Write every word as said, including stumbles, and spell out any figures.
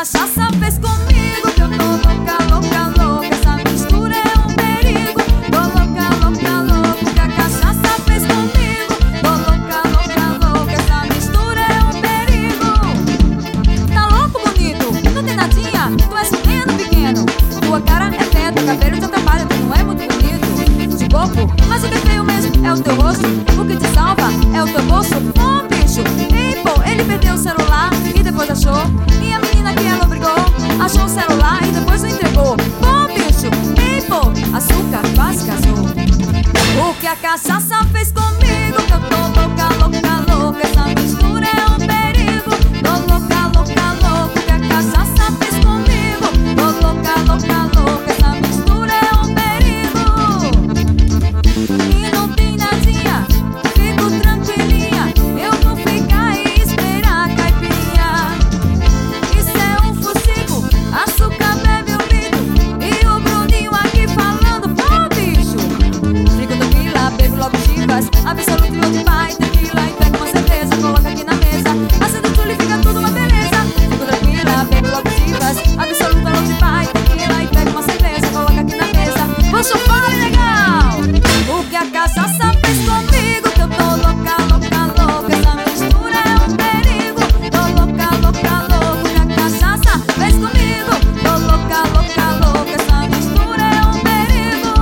cachaça fez comigo, que eu tô louca, louca, louca. Essa mistura é um perigo. Tô louca, louca, louca, que a cachaça fez comigo. Tô louca, louca, louca. Essa mistura é um perigo. Tá louco, bonito? Não tem nadinha? Tu és um menino pequeno. Tua cara é feia, teu cabelo te atrapalha. Tu não é muito bonito de corpo, mas o que é feio mesmo é o teu rosto. O que te salva é o teu bolso. Oh, bicho, ei, pô, ele perdeu o celular e depois achou. E a menina que ela obrigou achou o celular e depois o entregou. Pô, bicho, ei, pô, açúcar quase casou. O que a cachaça fez comigo, que eu tô louca, louca, louca. Essa mistura é um perigo. Tô louca, louca, louca. O que a cachaça fez comigo. Tô louca, louca, louca. Essa mistura é um perigo. E não tem nadinha, fico tranquilinha. Eu vou ficar e esperar a caipirinha. Isso é um fuxico, açúcar bebe o litro. E o Bruninho aqui falando, pô, bicho. Fica tranquila, bebe logo chivas. Absoluto e outro pai, tequila e pega uma cerveja. Coloca aqui na mesa, acende o tule e fica tudo uma beleza. Fica tranquila, bebe logo chivas. Absoluto, outro pai, tequila e pega uma cerveja. Coloca aqui na mesa, puxa o fole legal. O que a cachaça fez comigo, que eu tô louca, louca, louca. Essa mistura é um perigo. Tô louca, louca, louca. O que a cachaça fez comigo. Tô louca, louca, louca. Essa mistura é um perigo.